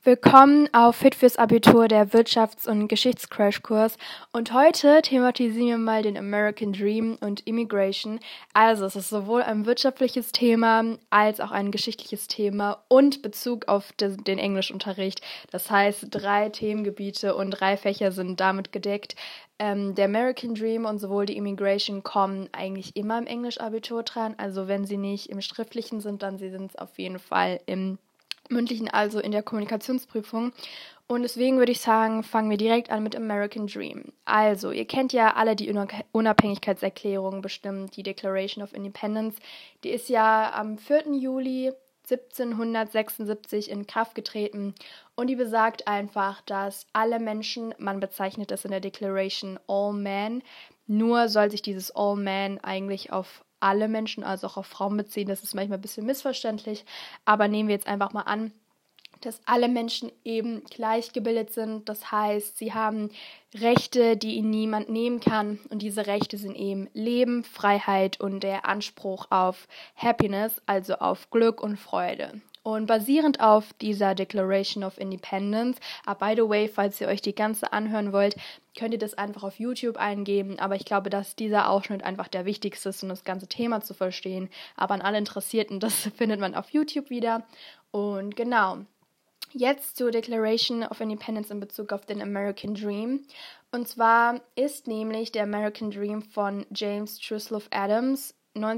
Willkommen auf Fit fürs Abitur, der Wirtschafts- und Geschichtscrashkurs. Und heute thematisieren wir mal den American Dream und Immigration. Also es ist sowohl ein wirtschaftliches Thema als auch ein geschichtliches Thema und Bezug auf den Englischunterricht. Das heißt, 3 Themengebiete und 3 Fächer sind damit gedeckt. Der American Dream und sowohl die Immigration kommen eigentlich immer im Englisch-Abitur dran. Also wenn sie nicht im Schriftlichen sind, dann sie sind es auf jeden Fall im mündlichen, also in der Kommunikationsprüfung. Und deswegen würde ich sagen, fangen wir direkt an mit American Dream. Also, ihr kennt ja alle die Unabhängigkeitserklärung bestimmt, die Declaration of Independence. Die ist ja am 4. Juli 1776 in Kraft getreten und die besagt einfach, dass alle Menschen, man bezeichnet das in der Declaration All Men, nur soll sich dieses All Men eigentlich auf alle Menschen, also auch auf Frauen beziehen. Das ist manchmal ein bisschen missverständlich, aber nehmen wir jetzt einfach mal an, dass alle Menschen eben gleichgebildet sind. Das heißt, sie haben Rechte, die ihnen niemand nehmen kann. Und diese Rechte sind eben Leben, Freiheit und der Anspruch auf Happiness, also auf Glück und Freude. Und basierend auf dieser Declaration of Independence, by the way, falls ihr euch die ganze anhören wollt, könnt ihr das einfach auf YouTube eingeben. Aber ich glaube, dass dieser Ausschnitt einfach der wichtigste ist, um das ganze Thema zu verstehen. Aber an alle Interessierten, das findet man auf YouTube wieder. Und genau. Jetzt zur Declaration of Independence in Bezug auf den American Dream. Und zwar ist nämlich der American Dream von James Truslove Adams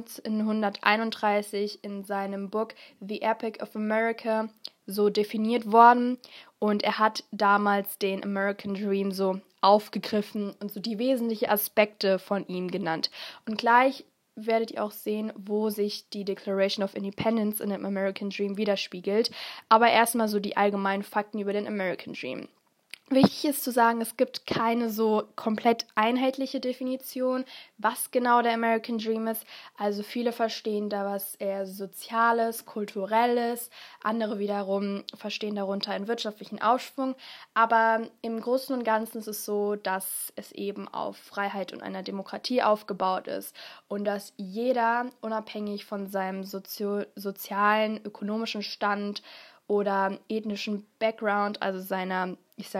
1931 in seinem Buch The Epic of America so definiert worden. Und er hat damals den American Dream so aufgegriffen und so die wesentlichen Aspekte von ihm genannt. Und gleich werdet ihr auch sehen, wo sich die Declaration of Independence in dem American Dream widerspiegelt. Aber erstmal so die allgemeinen Fakten über den American Dream. Wichtig ist zu sagen, es gibt keine so komplett einheitliche Definition, was genau der American Dream ist. Also viele verstehen da was eher Soziales, Kulturelles, andere wiederum verstehen darunter einen wirtschaftlichen Aufschwung. Aber im Großen und Ganzen ist es so, dass es eben auf Freiheit und einer Demokratie aufgebaut ist und dass jeder unabhängig von seinem sozialen, ökonomischen Stand oder ethnischen Background, also seinen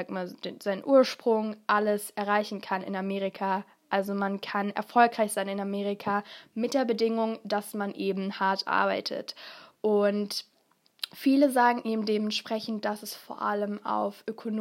Ursprung, alles erreichen kann in Amerika. Also man kann erfolgreich sein in Amerika mit der Bedingung, dass man eben hart arbeitet. Und viele sagen eben dementsprechend, dass es vor allem auf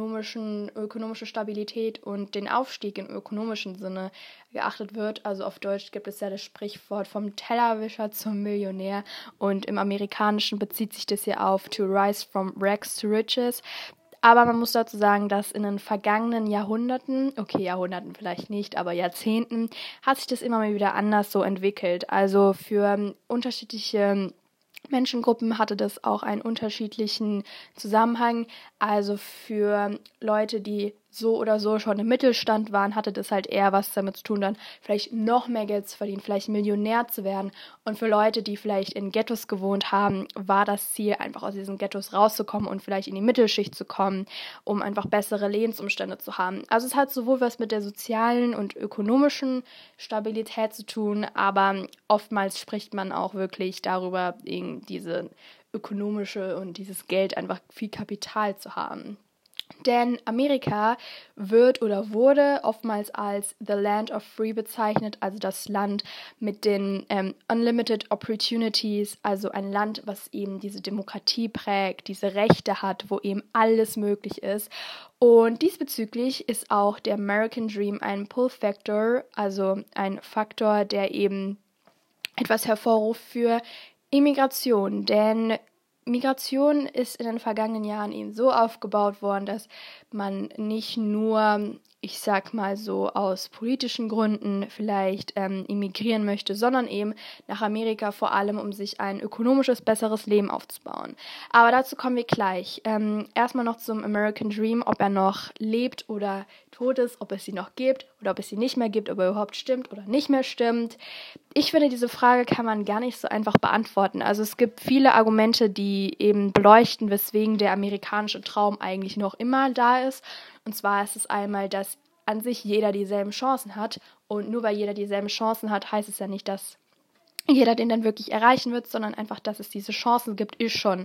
ökonomische Stabilität und den Aufstieg im ökonomischen Sinne geachtet wird. Also auf Deutsch gibt es ja das Sprichwort vom Tellerwischer zum Millionär und im Amerikanischen bezieht sich das ja auf to rise from rags to riches. Aber man muss dazu sagen, dass in den vergangenen Jahrhunderten vielleicht nicht, aber Jahrzehnten, hat sich das immer mal wieder anders so entwickelt. Also für unterschiedliche Menschengruppen hatte das auch einen unterschiedlichen Zusammenhang. Also für Leute, die so oder so schon im Mittelstand waren, hatte das halt eher was damit zu tun, dann vielleicht noch mehr Geld zu verdienen, vielleicht Millionär zu werden. Und für Leute, die vielleicht in Ghettos gewohnt haben, war das Ziel, einfach aus diesen Ghettos rauszukommen und vielleicht in die Mittelschicht zu kommen, um einfach bessere Lebensumstände zu haben. Also es hat sowohl was mit der sozialen und ökonomischen Stabilität zu tun, aber oftmals spricht man auch wirklich darüber, diese ökonomische und dieses Geld, einfach viel Kapital zu haben. Denn Amerika wird oder wurde oftmals als The Land of Free bezeichnet, also das Land mit den Unlimited Opportunities, also ein Land, was eben diese Demokratie prägt, diese Rechte hat, wo eben alles möglich ist. Und diesbezüglich ist auch der American Dream ein Pull Factor, also ein Faktor, der eben etwas hervorruft für Immigration, denn Migration ist in den vergangenen Jahren eben so aufgebaut worden, dass man nicht nur, ich sag mal so, aus politischen Gründen vielleicht immigrieren möchte, sondern eben nach Amerika vor allem, um sich ein ökonomisches, besseres Leben aufzubauen. Aber dazu kommen wir gleich. Erstmal noch zum American Dream, ob er noch lebt oder tot ist, ob es sie noch gibt oder ob es sie nicht mehr gibt, ob er überhaupt stimmt oder nicht mehr stimmt. Ich finde, diese Frage kann man gar nicht so einfach beantworten. Also es gibt viele Argumente, die eben beleuchten, weswegen der amerikanische Traum eigentlich noch immer da ist. Und zwar ist es einmal, dass an sich jeder dieselben Chancen hat. Und nur weil jeder dieselben Chancen hat, heißt es ja nicht, dass jeder den dann wirklich erreichen wird, sondern einfach, dass es diese Chancen gibt, ist schon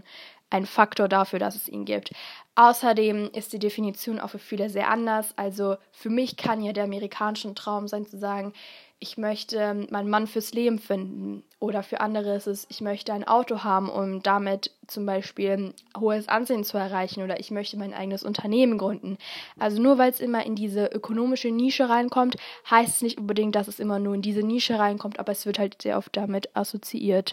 ein Faktor dafür, dass es ihn gibt. Außerdem ist die Definition auch für viele sehr anders. Also für mich kann ja der amerikanische Traum sein, zu sagen, ich möchte meinen Mann fürs Leben finden. Oder für andere ist es, ich möchte ein Auto haben, um damit zum Beispiel ein hohes Ansehen zu erreichen. Oder ich möchte mein eigenes Unternehmen gründen. Also nur weil es immer in diese ökonomische Nische reinkommt, heißt es nicht unbedingt, dass es immer nur in diese Nische reinkommt, aber es wird halt sehr oft damit assoziiert.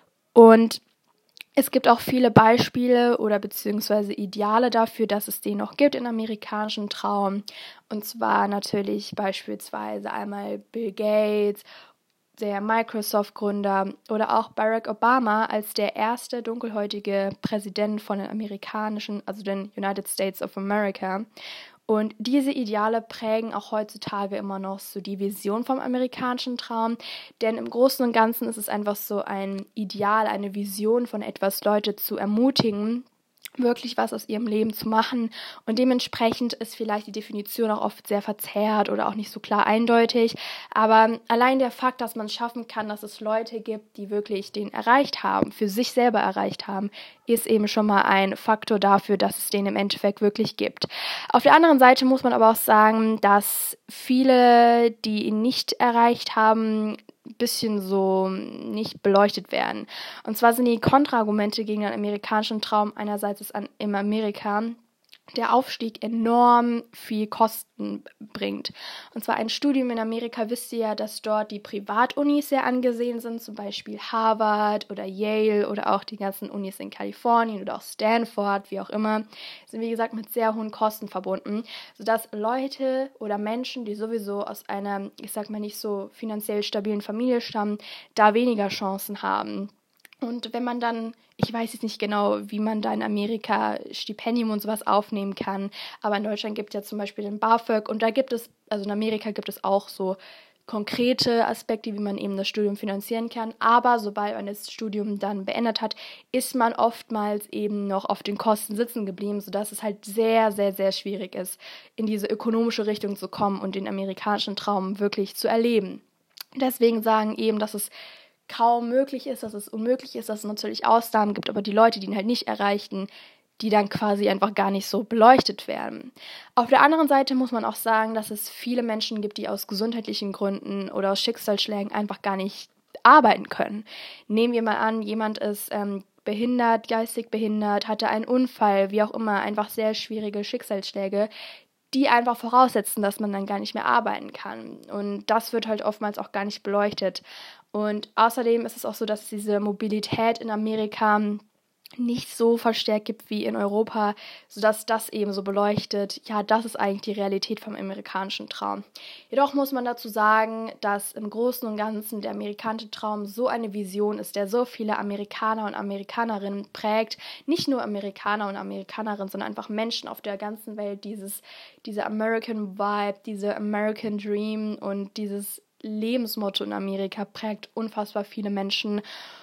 Und es gibt auch viele Beispiele oder beziehungsweise Ideale dafür, dass es den noch gibt im amerikanischen Traum. Und zwar natürlich beispielsweise einmal Bill Gates, der Microsoft-Gründer, oder auch Barack Obama als der erste dunkelhäutige Präsident von den amerikanischen, also den United States of America. Und diese Ideale prägen auch heutzutage immer noch so die Vision vom amerikanischen Traum, denn im Großen und Ganzen ist es einfach so ein Ideal, eine Vision von etwas, Leute zu ermutigen, wirklich was aus ihrem Leben zu machen, und dementsprechend ist vielleicht die Definition auch oft sehr verzerrt oder auch nicht so klar eindeutig, aber allein der Fakt, dass man es schaffen kann, dass es Leute gibt, die wirklich den erreicht haben, für sich selber erreicht haben, ist eben schon mal ein Faktor dafür, dass es den im Endeffekt wirklich gibt. Auf der anderen Seite muss man aber auch sagen, dass viele, die ihn nicht erreicht haben, ein bisschen so nicht beleuchtet werden. Und zwar sind die Kontraargumente gegen den amerikanischen Traum einerseits ist in Amerika der Aufstieg enorm viel Kosten bringt. Und zwar ein Studium in Amerika, wisst ihr ja, dass dort die Privatunis sehr angesehen sind, zum Beispiel Harvard oder Yale oder auch die ganzen Unis in Kalifornien oder auch Stanford, wie auch immer, sind wie gesagt mit sehr hohen Kosten verbunden, sodass Leute oder Menschen, die sowieso aus einer, ich sag mal, nicht so finanziell stabilen Familie stammen, da weniger Chancen haben. Und wenn man dann, ich weiß jetzt nicht genau, wie man da in Amerika Stipendium und sowas aufnehmen kann, aber in Deutschland gibt es ja zum Beispiel den BAföG und da gibt es, also in Amerika gibt es auch so konkrete Aspekte, wie man eben das Studium finanzieren kann, aber sobald man das Studium dann beendet hat, ist man oftmals eben noch auf den Kosten sitzen geblieben, sodass es halt sehr, sehr, sehr schwierig ist, in diese ökonomische Richtung zu kommen und den amerikanischen Traum wirklich zu erleben. Deswegen sagen eben, dass es kaum möglich ist, dass es unmöglich ist, dass es natürlich Ausnahmen gibt, aber die Leute, die ihn halt nicht erreichten, die dann quasi einfach gar nicht so beleuchtet werden. Auf der anderen Seite muss man auch sagen, dass es viele Menschen gibt, die aus gesundheitlichen Gründen oder aus Schicksalsschlägen einfach gar nicht arbeiten können. Nehmen wir mal an, jemand ist behindert, geistig behindert, hatte einen Unfall, wie auch immer, einfach sehr schwierige Schicksalsschläge, die einfach voraussetzen, dass man dann gar nicht mehr arbeiten kann. Und das wird halt oftmals auch gar nicht beleuchtet. Und außerdem ist es auch so, dass diese Mobilität in Amerika nicht so verstärkt gibt wie in Europa, sodass das eben so beleuchtet, ja, das ist eigentlich die Realität vom amerikanischen Traum. Jedoch muss man dazu sagen, dass im Großen und Ganzen der amerikanische Traum so eine Vision ist, der so viele Amerikaner und Amerikanerinnen prägt, nicht nur Amerikaner und Amerikanerinnen, sondern einfach Menschen auf der ganzen Welt, diese American Vibe, diese American Dream und dieses Lebensmotto in Amerika prägt unfassbar viele Menschen.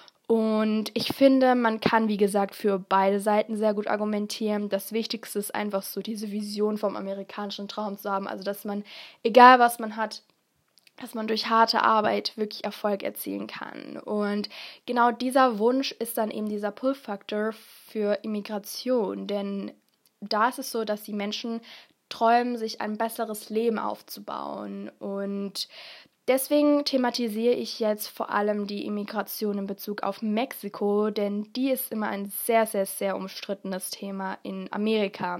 Und ich finde, man kann, wie gesagt, für beide Seiten sehr gut argumentieren. Das Wichtigste ist einfach so, diese Vision vom amerikanischen Traum zu haben. Also, dass man, egal was man hat, dass man durch harte Arbeit wirklich Erfolg erzielen kann. Und genau dieser Wunsch ist dann eben dieser Pull-Faktor für Immigration. Denn da ist es so, dass die Menschen träumen, sich ein besseres Leben aufzubauen. Und deswegen thematisiere ich jetzt vor allem die Immigration in Bezug auf Mexiko, denn die ist immer ein sehr, sehr, sehr umstrittenes Thema in Amerika.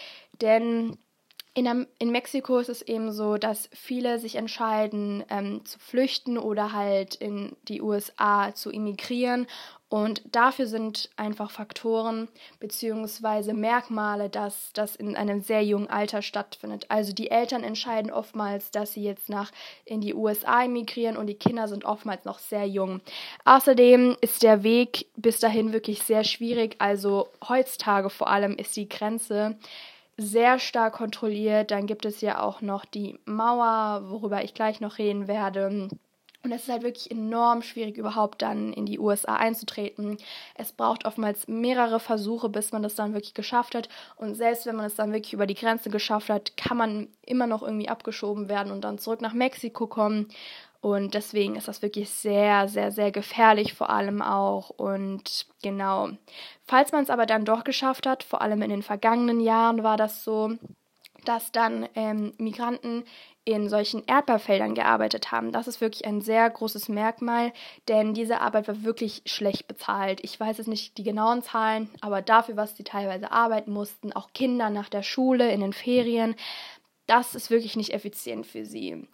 Denn in Mexiko ist es eben so, dass viele sich entscheiden, zu flüchten oder halt in die USA zu immigrieren. Und dafür sind einfach Faktoren bzw. Merkmale, dass das in einem sehr jungen Alter stattfindet. Also die Eltern entscheiden oftmals, dass sie jetzt in die USA emigrieren und die Kinder sind oftmals noch sehr jung. Außerdem ist der Weg bis dahin wirklich sehr schwierig. Also heutzutage vor allem ist die Grenze sehr stark kontrolliert. Dann gibt es ja auch noch die Mauer, worüber ich gleich noch reden werde. Und es ist halt wirklich enorm schwierig, überhaupt dann in die USA einzutreten. Es braucht oftmals mehrere Versuche, bis man das dann wirklich geschafft hat. Und selbst wenn man es dann wirklich über die Grenze geschafft hat, kann man immer noch irgendwie abgeschoben werden und dann zurück nach Mexiko kommen. Und deswegen ist das wirklich sehr, sehr, sehr gefährlich vor allem auch. Und genau, falls man es aber dann doch geschafft hat, vor allem in den vergangenen Jahren war das so, dass dann Migranten in solchen Erdbeerfeldern gearbeitet haben. Das ist wirklich ein sehr großes Merkmal, denn diese Arbeit war wirklich schlecht bezahlt. Ich weiß jetzt nicht die genauen Zahlen, aber dafür, was sie teilweise arbeiten mussten, auch Kinder nach der Schule, in den Ferien, das ist wirklich nicht effizient für sie.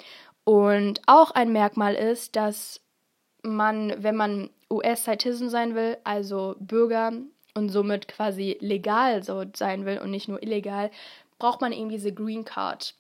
Und auch ein Merkmal ist, dass man, wenn man US-Citizen sein will, also Bürger und somit quasi legal so sein will und nicht nur illegal, braucht man eben diese Green Card.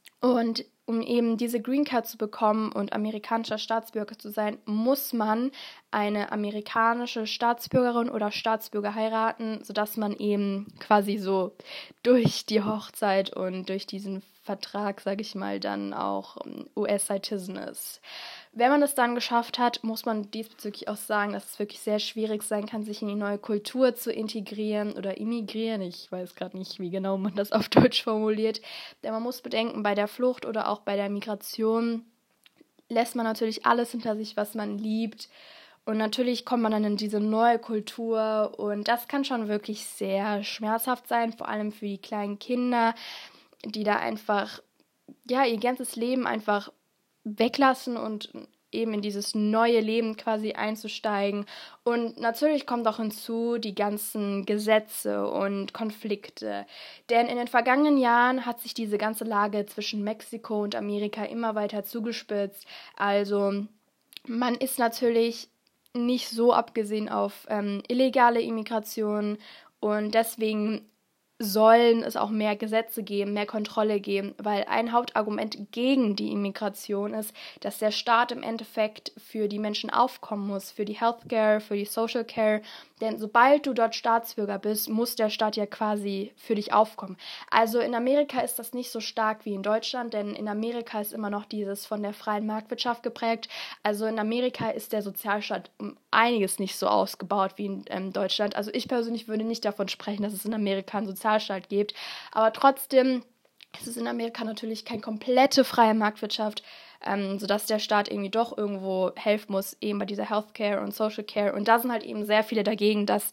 Und um eben diese Green Card zu bekommen und amerikanischer Staatsbürger zu sein, muss man eine amerikanische Staatsbürgerin oder Staatsbürger heiraten, sodass man eben quasi so durch die Hochzeit und durch diesen Vertrag, sage ich mal, dann auch US-Citizen ist. Wenn man das dann geschafft hat, muss man diesbezüglich auch sagen, dass es wirklich sehr schwierig sein kann, sich in die neue Kultur zu integrieren oder immigrieren. Ich weiß gerade nicht, wie genau man das auf Deutsch formuliert. Denn man muss bedenken, bei der Flucht oder auch bei der Migration lässt man natürlich alles hinter sich, was man liebt. Und natürlich kommt man dann in diese neue Kultur und das kann schon wirklich sehr schmerzhaft sein, vor allem für die kleinen Kinder, die da einfach, ja, ihr ganzes Leben einfach weglassen und eben in dieses neue Leben quasi einzusteigen. Und natürlich kommt auch hinzu die ganzen Gesetze und Konflikte. Denn in den vergangenen Jahren hat sich diese ganze Lage zwischen Mexiko und Amerika immer weiter zugespitzt. Also man ist natürlich nicht so abgesehen auf illegale Immigration und deswegen sollen es auch mehr Gesetze geben, mehr Kontrolle geben, weil ein Hauptargument gegen die Immigration ist, dass der Staat im Endeffekt für die Menschen aufkommen muss, für die Healthcare, für die Social Care, denn sobald du dort Staatsbürger bist, muss der Staat ja quasi für dich aufkommen. Also in Amerika ist das nicht so stark wie in Deutschland, denn in Amerika ist immer noch dieses von der freien Marktwirtschaft geprägt. Also in Amerika ist der Sozialstaat um einiges nicht so ausgebaut wie in Deutschland. Also ich persönlich würde nicht davon sprechen, dass es in Amerika einen Sozialstaat gibt, aber trotzdem ist es in Amerika natürlich keine komplette freie Marktwirtschaft, sodass der Staat irgendwie doch irgendwo helfen muss, eben bei dieser Healthcare und Social Care. Und da sind halt eben sehr viele dagegen, dass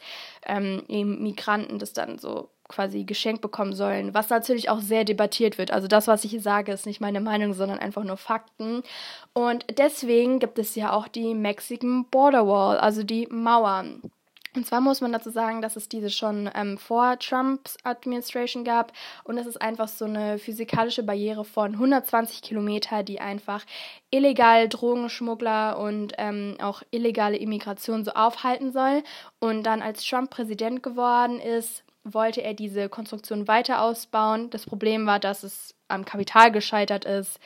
eben Migranten das dann so quasi geschenkt bekommen sollen, was natürlich auch sehr debattiert wird. Also das, was ich hier sage, ist nicht meine Meinung, sondern einfach nur Fakten. Und deswegen gibt es ja auch die Mexican Border Wall, also die Mauer. Und zwar muss man dazu sagen, dass es diese schon vor Trumps Administration gab und es ist einfach so eine physikalische Barriere von 120 Kilometer, die einfach illegal Drogenschmuggler und auch illegale Immigration so aufhalten soll. Und dann, als Trump Präsident geworden ist, wollte er diese Konstruktion weiter ausbauen. Das Problem war, dass es am Kapital gescheitert ist,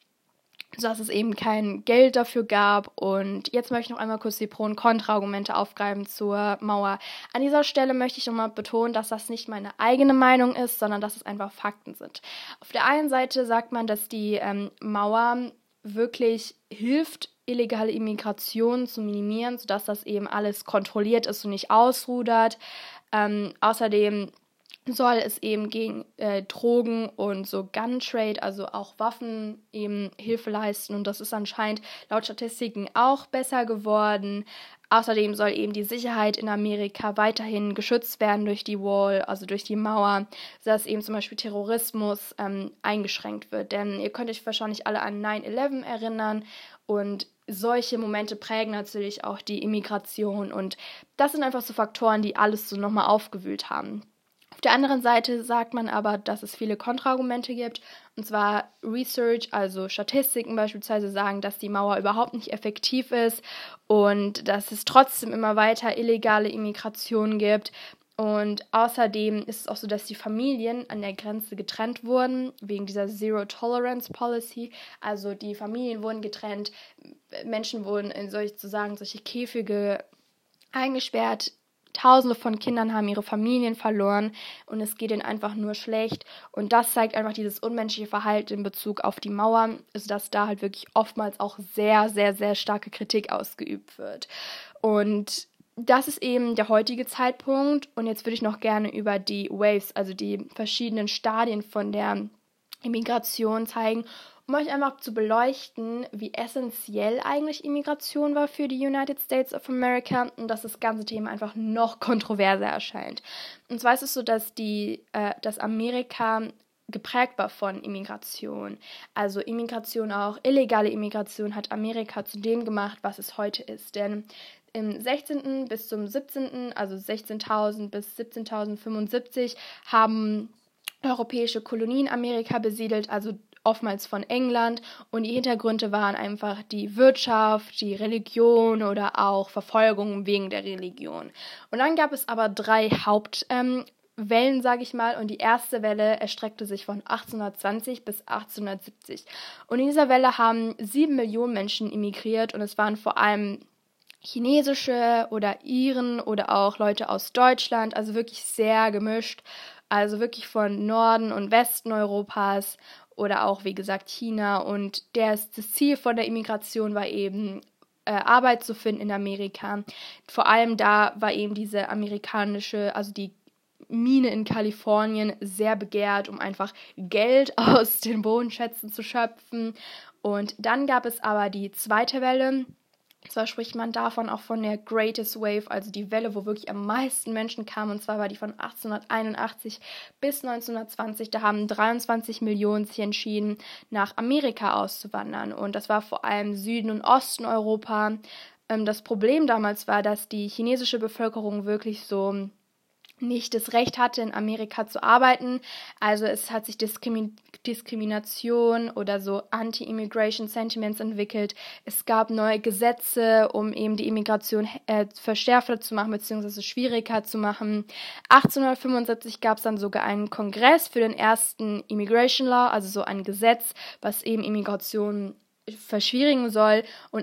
sodass es eben kein Geld dafür gab. Und jetzt möchte ich noch einmal kurz die Pro- und Kontra-Argumente aufgreifen zur Mauer. An dieser Stelle möchte ich nochmal betonen, dass das nicht meine eigene Meinung ist, sondern dass es einfach Fakten sind. Auf der einen Seite sagt man, dass die Mauer wirklich hilft, illegale Immigration zu minimieren, sodass das eben alles kontrolliert ist und nicht ausrudert. Außerdem soll es eben gegen Drogen und so Gun Trade, also auch Waffen, eben Hilfe leisten. Und das ist anscheinend laut Statistiken auch besser geworden. Außerdem soll eben die Sicherheit in Amerika weiterhin geschützt werden durch die Wall, also durch die Mauer, sodass eben zum Beispiel Terrorismus eingeschränkt wird. Denn ihr könnt euch wahrscheinlich alle an 9/11 erinnern und solche Momente prägen natürlich auch die Immigration. Und das sind einfach so Faktoren, die alles so nochmal aufgewühlt haben. Auf der anderen Seite sagt man aber, dass es viele Kontraargumente gibt, und zwar Research, also Statistiken beispielsweise sagen, dass die Mauer überhaupt nicht effektiv ist und dass es trotzdem immer weiter illegale Immigration gibt. Und außerdem ist es auch so, dass die Familien an der Grenze getrennt wurden, wegen dieser Zero-Tolerance Policy. Also die Familien wurden getrennt, Menschen wurden in solche Käfige eingesperrt. Tausende von Kindern haben ihre Familien verloren und es geht ihnen einfach nur schlecht. Und das zeigt einfach dieses unmenschliche Verhalten in Bezug auf die Mauer, also dass da halt wirklich oftmals auch sehr, sehr, sehr starke Kritik ausgeübt wird. Und das ist eben der heutige Zeitpunkt. Und jetzt würde ich noch gerne über die Waves, also die verschiedenen Stadien von der Immigration zeigen um euch einfach zu beleuchten, wie essentiell eigentlich Immigration war für die United States of America und dass das ganze Thema einfach noch kontroverser erscheint. Und zwar ist es so, dass dass Amerika geprägt war von Immigration. Also Immigration, auch illegale Immigration, hat Amerika zu dem gemacht, was es heute ist. Denn im 16. bis zum 17., also 16.000 bis 17.075, haben europäische Kolonien Amerika besiedelt, also oftmals von England, und die Hintergründe waren einfach die Wirtschaft, die Religion oder auch Verfolgung wegen der Religion. Und dann gab es aber 3 Hauptwellen, sage ich mal, und die erste Welle erstreckte sich von 1820 bis 1870. Und in dieser Welle haben 7 Millionen Menschen immigriert und es waren vor allem chinesische oder Iren oder auch Leute aus Deutschland, also wirklich sehr gemischt, also wirklich von Norden und Westen Europas oder auch, wie gesagt, China. Und das Ziel von der Immigration war eben, Arbeit zu finden in Amerika. Vor allem da war eben diese amerikanische, also die Mine in Kalifornien sehr begehrt, um einfach Geld aus den Bodenschätzen zu schöpfen. Und dann gab es aber die zweite Welle. Zwar spricht man davon auch von der Greatest Wave, also die Welle, wo wirklich am meisten Menschen kamen, und zwar war die von 1881 bis 1920. Da haben 23 Millionen sich entschieden, nach Amerika auszuwandern, und das war vor allem Süden und Osten Europa. Das Problem damals war, dass die chinesische Bevölkerung wirklich so nicht das Recht hatte, in Amerika zu arbeiten. Also es hat sich Diskrimination oder so Anti-Immigration Sentiments entwickelt. Es gab neue Gesetze, um eben die Immigration verschärfter zu machen bzw. schwieriger zu machen. 1875 gab es dann sogar einen Kongress für den ersten Immigration Law, also so ein Gesetz, was eben Immigration verschwierigen soll. Und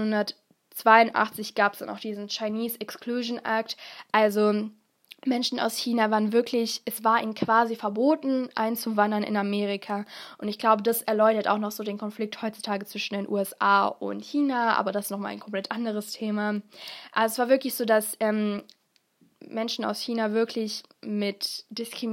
1882 gab es dann auch diesen Chinese Exclusion Act, also Menschen aus China waren wirklich, es war ihnen quasi verboten, einzuwandern in Amerika. Und ich glaube, das erläutert auch noch so den Konflikt heutzutage zwischen den USA und China, aber das ist nochmal ein komplett anderes Thema. Also es war wirklich so, dass Menschen aus China wirklich mit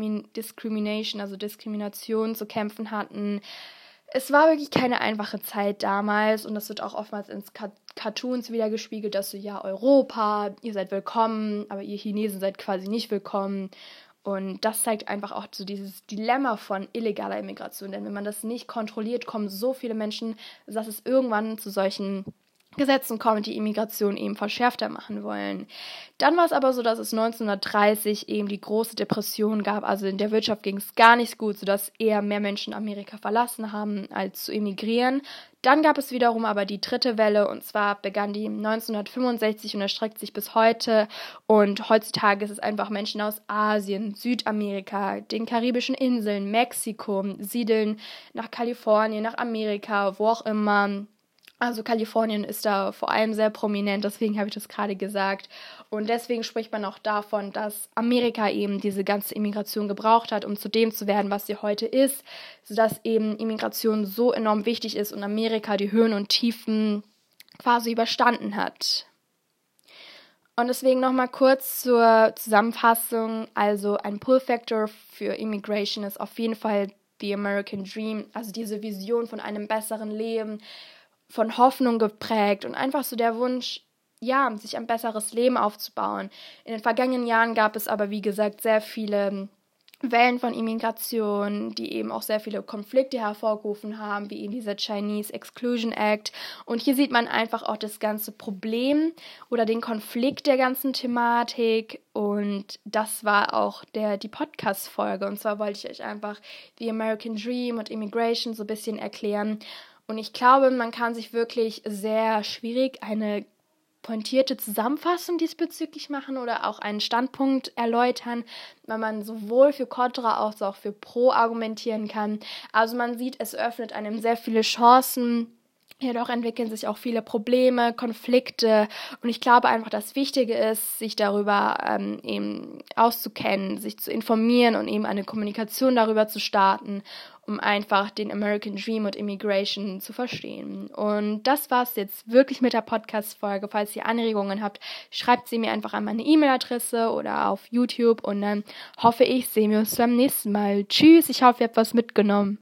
Diskrimination zu kämpfen hatten. Es war wirklich keine einfache Zeit damals, und das wird auch oftmals in Cartoons wieder gespiegelt, dass so, ja, Europa, ihr seid willkommen, aber ihr Chinesen seid quasi nicht willkommen. Und das zeigt einfach auch so dieses Dilemma von illegaler Immigration, denn wenn man das nicht kontrolliert, kommen so viele Menschen, dass es irgendwann zu solchen Gesetzen kommt, die Immigration eben verschärfter machen wollen. Dann war es aber so, dass es 1930 eben die große Depression gab, also in der Wirtschaft ging es gar nicht gut, sodass eher mehr Menschen Amerika verlassen haben, als zu emigrieren. Dann gab es wiederum aber die dritte Welle, und zwar begann die 1965 und erstreckt sich bis heute, und heutzutage ist es einfach Menschen aus Asien, Südamerika, den karibischen Inseln, Mexiko, siedeln nach Kalifornien, nach Amerika, wo auch immer. Also Kalifornien ist da vor allem sehr prominent, deswegen habe ich das gerade gesagt. Und deswegen spricht man auch davon, dass Amerika eben diese ganze Immigration gebraucht hat, um zu dem zu werden, was sie heute ist, sodass eben Immigration so enorm wichtig ist und Amerika die Höhen und Tiefen quasi überstanden hat. Und deswegen nochmal kurz zur Zusammenfassung. Also ein Pull-Factor für Immigration ist auf jeden Fall the American Dream, also diese Vision von einem besseren Leben, von Hoffnung geprägt und einfach so der Wunsch, ja, sich ein besseres Leben aufzubauen. In den vergangenen Jahren gab es aber, wie gesagt, sehr viele Wellen von Immigration, die eben auch sehr viele Konflikte hervorgerufen haben, wie eben dieser Chinese Exclusion Act. Und hier sieht man einfach auch das ganze Problem oder den Konflikt der ganzen Thematik. Und das war auch die Podcast-Folge. Und zwar wollte ich euch einfach the American Dream und Immigration so ein bisschen erklären. Und ich glaube, man kann sich wirklich sehr schwierig eine pointierte Zusammenfassung diesbezüglich machen oder auch einen Standpunkt erläutern, weil man sowohl für Contra als auch für Pro argumentieren kann. Also man sieht, es öffnet einem sehr viele Chancen. Jedoch entwickeln sich auch viele Probleme, Konflikte, und ich glaube einfach, das Wichtige ist, sich darüber eben auszukennen, sich zu informieren und eben eine Kommunikation darüber zu starten, um einfach den American Dream und Immigration zu verstehen. Und das war's jetzt wirklich mit der Podcast-Folge. Falls ihr Anregungen habt, schreibt sie mir einfach an meine E-Mail-Adresse oder auf YouTube, und dann hoffe ich, sehen wir uns beim nächsten Mal. Tschüss, ich hoffe, ihr habt was mitgenommen.